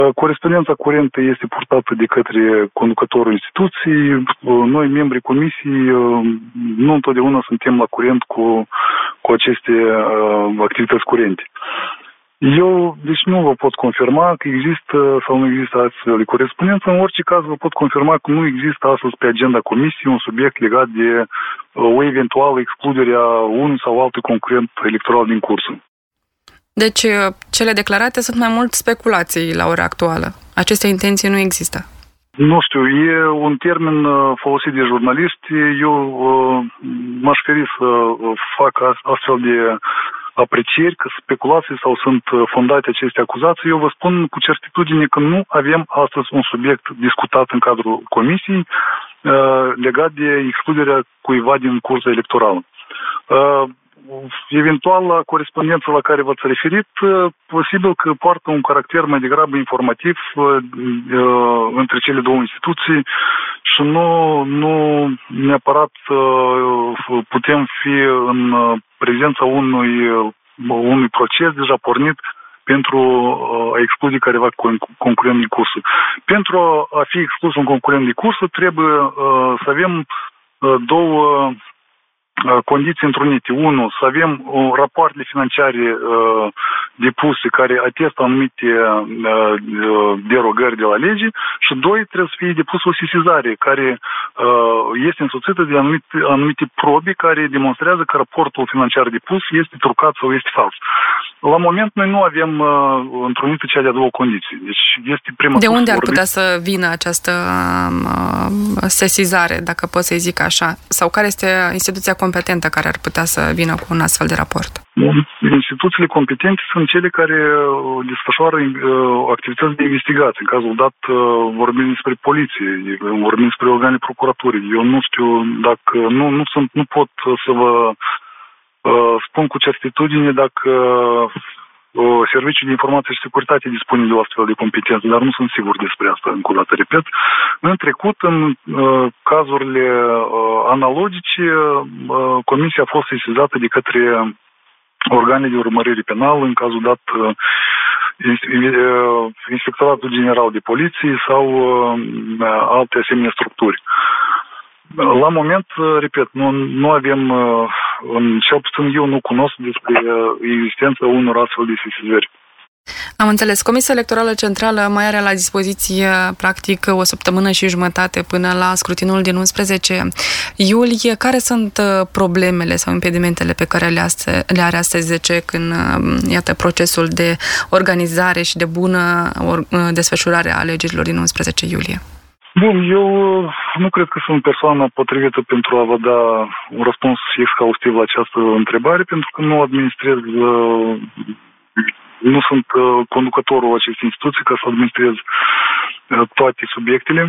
Corespondența curentă este purtată de către conducătorul instituției. Noi, membrii comisiei, nu întotdeauna suntem la curent cu aceste activități curente. Eu, deci nu vă pot confirma că există sau nu există astfel de corespondență. În orice caz, vă pot confirma că nu există astăzi pe agenda comisiei un subiect legat de o eventuală excludere a unui sau altui concurent electoral din cursul. Deci, cele declarate sunt mai mult speculații la ora actuală. Aceste intenții nu există. Nu știu, e un termen folosit de jurnaliști. Eu m-aș feri să fac astfel de aprecieri că speculații sau sunt fondate aceste acuzații. Eu vă spun cu certitudine că nu avem astăzi un subiect discutat în cadrul comisiei legat de excluderea cuiva din cursa electorală. Eventual, la corespondența la care v-ați referit, posibil că poartă un caracter mai degrabă informativ între cele două instituții și nu neapărat putem fi în prezența unui proces deja pornit pentru a exclude careva concurent de cursă. Pentru a fi exclus un concurent de cursă trebuie să avem două condiții întrunite. Unu, să avem rapoartele financiare depuse care atestă anumite derogări de la lege și doi, trebuie să fie depusă o sesizare care este însoțită de anumite probe care demonstrează că raportul financiar depus este trucat sau este fals. La moment noi nu avem întrunită cea de-a doua condiții. Deci este prima. De unde ar putea să vină această sesizare, dacă pot să-i zic așa? Sau care este instituția competentă care ar putea să vină cu un astfel de raport? Instituțiile competente sunt cele care desfășoară activități de investigație. În cazul dat vorbim despre poliție, vorbim despre organe procuraturii. Eu nu știu dacă nu pot să vă spun cu certitudine dacă Serviciul de Informație și Securitate dispune de o astfel de competență, dar nu sunt sigur despre asta, încă o dată repet. În trecut, în cazurile analogice, comisia a fost sesizată de către organe de urmărire penală, în cazul dat Inspectoratul General de Poliție sau alte asemenea structuri. La moment, repet, nu avem, cel puțin eu nu cunosc despre existența unor astfel de sesizări. Am înțeles. Comisia Electorală Centrală mai are la dispoziție, practic, o săptămână și jumătate până la scrutinul din 11 iulie. Care sunt problemele sau impedimentele pe care le are astăzi ZC când, iată, procesul de organizare și de bună desfășurare a alegerilor din 11 iulie? Bun, eu nu cred că sunt persoana potrivită pentru a vă da un răspuns exhaustiv la această întrebare, pentru că nu administrez, nu sunt conducătorul acestei instituții ca să administrez toate subiectele.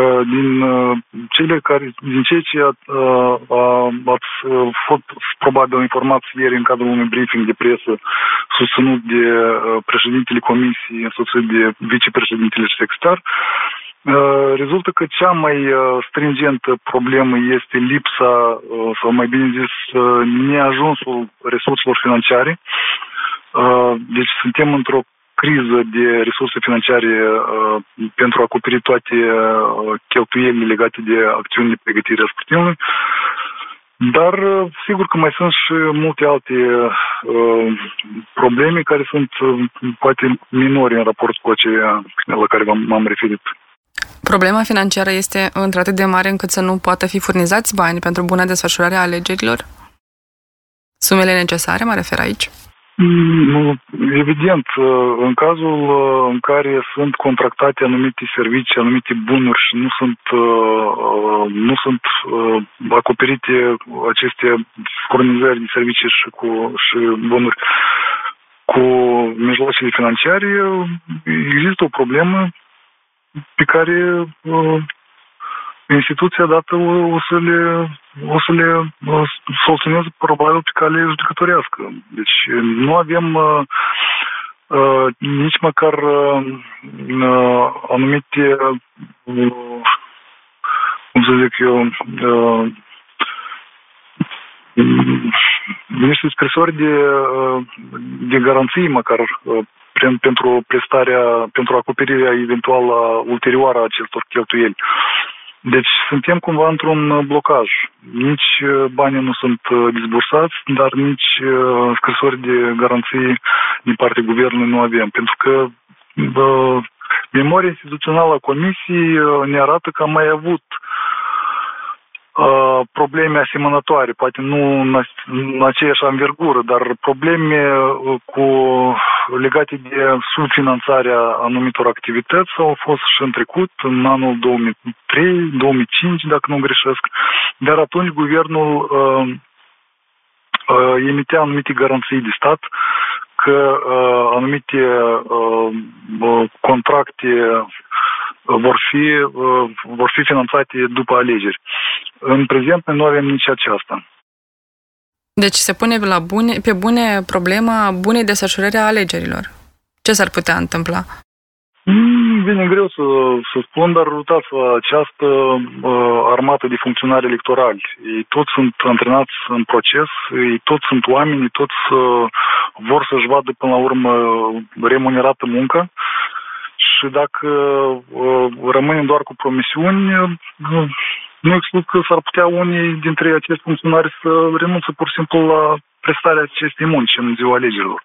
Din ceea ce ați fost probabil informați ieri în cadrul unui briefing de presă susținut de președintele comisiei, însoțit de vicepreședintele și secretar, rezultă că cea mai stringentă problemă este lipsa, sau mai bine zis, neajunsul resurselor financiare. Deci suntem într-o criză de resurse financiare pentru a acoperi toate cheltuielile legate de acțiunile de pregătire a scrutinului. Dar sigur că mai sunt și multe alte probleme care sunt poate minore în raport cu acelea la care m-am referit. Problema financiară este într-atât de mare încât să nu poată fi furnizați bani pentru bună desfășurare a alegerilor? Sumele necesare, mă refer aici? Evident, în cazul în care sunt contractate anumite servicii, anumite bunuri și nu sunt acoperite aceste furnizări de servicii și bunuri cu mijloacele financiare, există o problemă pe care instituția dată o să le soluționeze probabil pe cale judecătorească. Deci nu avem nici măcar anumite, cum să zic eu, niște scrisori de garanții măcar pentru acoperirea eventuală ulterioară a acestor cheltuieli. Deci suntem cumva într-un blocaj. Nici banii nu sunt disbursați, dar nici scrisori de garanții din partea guvernului nu avem. Pentru că memoria instituțională a Comisiei ne arată că am mai avut probleme asemănătoare, poate nu în aceeași anvergură, dar probleme legate de subfinanțarea anumitor activități au fost și în trecut, în anul 2003-2005, dacă nu greșesc, dar atunci guvernul emitea anumite garanții de stat că anumite contracte vor fi finanțate după alegeri. În prezent noi nu avem nici aceasta. Deci se pune pe bune problema bunei desfășurări a alegerilor. Ce s-ar putea întâmpla? Vine greu să spun, dar uitați-vă, această armată de funcționari electorali, ei toți sunt antrenați în proces, ei toți sunt oameni, ei toți vor să-și vadă până la urmă remunerată muncă. Și dacă rămânem doar cu promisiuni, nu exclud că s-ar putea unii dintre acești funcționari să renunțe pur și simplu la prestarea acestei munci în ziua alegerilor.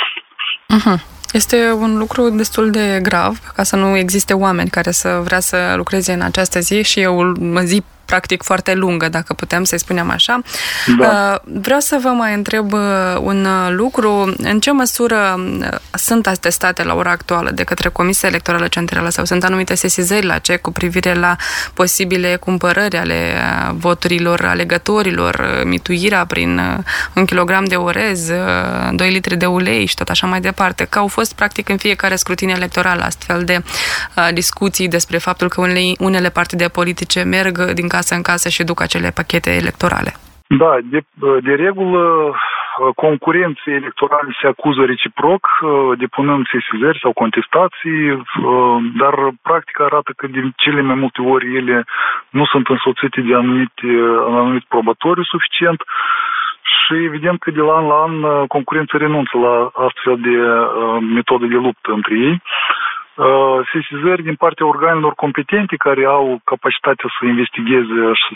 Este un lucru destul de grav, ca să nu existe oameni care să vrea să lucreze în această zi și e o zi practic foarte lungă, dacă putem să-i spunem așa. Da. Vreau să vă mai întreb un lucru. În ce măsură sunt atestate la ora actuală de către Comisia Electorală Centrală sau sunt anumite sesizări la CEC cu privire la posibile cumpărări ale voturilor alegătorilor, mituirea prin 1 kilogram de orez, 2 litri de ulei și tot așa mai departe, că au fost practic în fiecare scrutin electoral astfel de discuții despre faptul că unele partide politice merg din casă în casă și duc acele pachete electorale. Da, de regulă concurenții electorali se acuză reciproc, depunând sesizări sau contestații, dar practica arată că de cele mai multe ori ele nu sunt însoțite de anumit probatoriu suficient și evident că de la an la an concurenții renunță la astfel de metode de luptă între ei. Sesizări din partea organelor competente care au capacitatea să investigheze și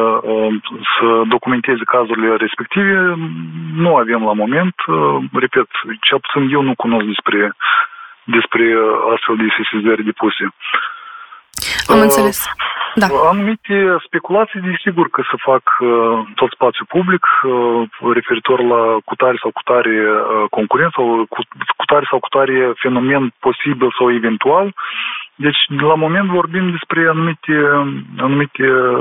să documenteze cazurile respective nu avem la moment. Repet, cel puțin eu nu cunosc despre astfel de sesizări depuse. Am înțeles. Da. Anumite speculații, desigur că se fac tot spațiul public referitor la cutare sau cutare concurență sau cutare sau cutare fenomen posibil sau eventual. Deci, la moment vorbim despre anumite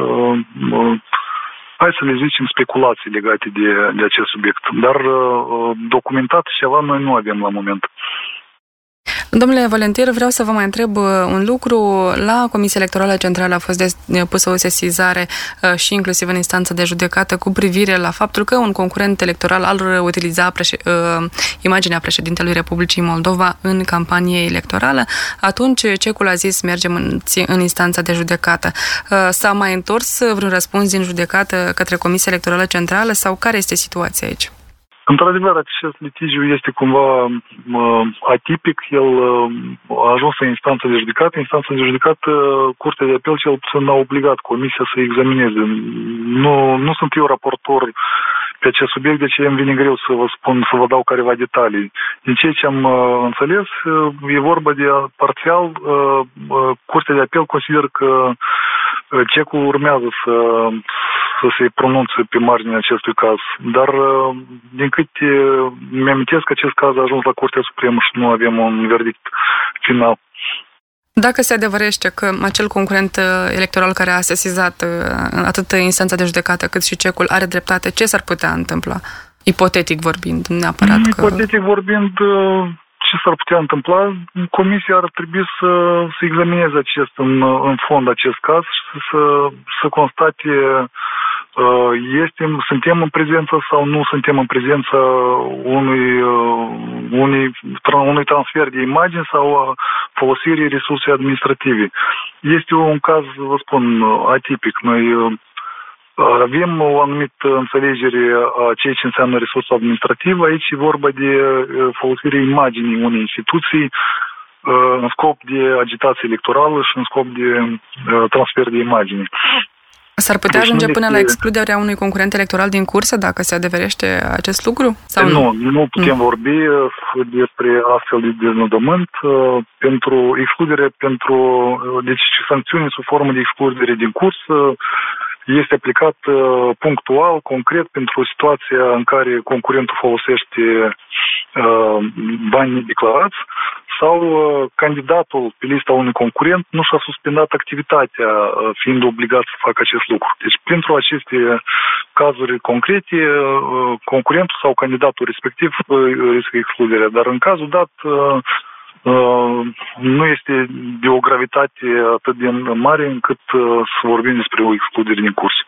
hai să le zicem, speculații legate de acest subiect. Dar documentat ceva noi nu avem la moment. Domnule Valentir, vreau să vă mai întreb un lucru. La Comisia Electorală Centrală a fost pusă o sesizare și inclusiv în instanță de judecată cu privire la faptul că un concurent electoral ar utiliza imaginea președintelui Republicii Moldova în campanie electorală. Atunci CEC-ul a zis mergem în instanța de judecată. S-a mai întors vreun răspuns din judecată către Comisia Electorală Centrală sau care este situația aici? Într-adevăr, acest litigiu este cumva atipic. El a ajuns în instanță de judecată. Instanța de judecată, Curtea de Apel, cel puțin a obligat Comisia să examineze. Nu sunt eu raportor pe acest subiect, deci îmi vine greu să vă spun, să vă dau careva detalii. Din ceea ce am înțeles, e vorba de parțial, Curtea de Apel consideră că CEC-ul urmează să se pronunțe pe marginea acestui caz. Dar, din câte mi-amintesc, că acest caz a ajuns la Curtea Supremă și nu avem un verdict final. Dacă se adevărește că acel concurent electoral care a sesizat atât instanța de judecată cât și CEC-ul are dreptate, ce s-ar putea întâmpla? Ipotetic vorbind, neapărat. Ipotetic vorbind, ce s-ar putea întâmpla? Comisia ar trebui să examineze în fond acest caz și să constate suntem în prezență sau nu suntem în prezența unui transfer de imagini sau folosirii resurse administrative. Este un caz, vă spun, atipic. Noi Avem o anumită înțelegere a ceea ce înseamnă resursă administrativă. Aici e vorba de folosirea imaginii unei instituții în scop de agitație electorală și în scop de transfer de imagine. S-ar putea ajunge până la excluderea unui concurent electoral din cursă dacă se adeverește acest lucru? Sau nu putem vorbi despre astfel de deznodământ. Pentru excludere, deci sancțiuni sub formă de excludere din cursă este aplicat punctual, concret, pentru situația în care concurentul folosește bani nedeclarați sau candidatul pe lista unui concurent nu și-a suspendat activitatea, fiind obligat să facă acest lucru. Deci, pentru aceste cazuri concrete, concurentul sau candidatul respectiv riscă excluderea. Dar în cazul dat, nu este de o gravitate atât de mare încât să vorbim despre o excludere din curs.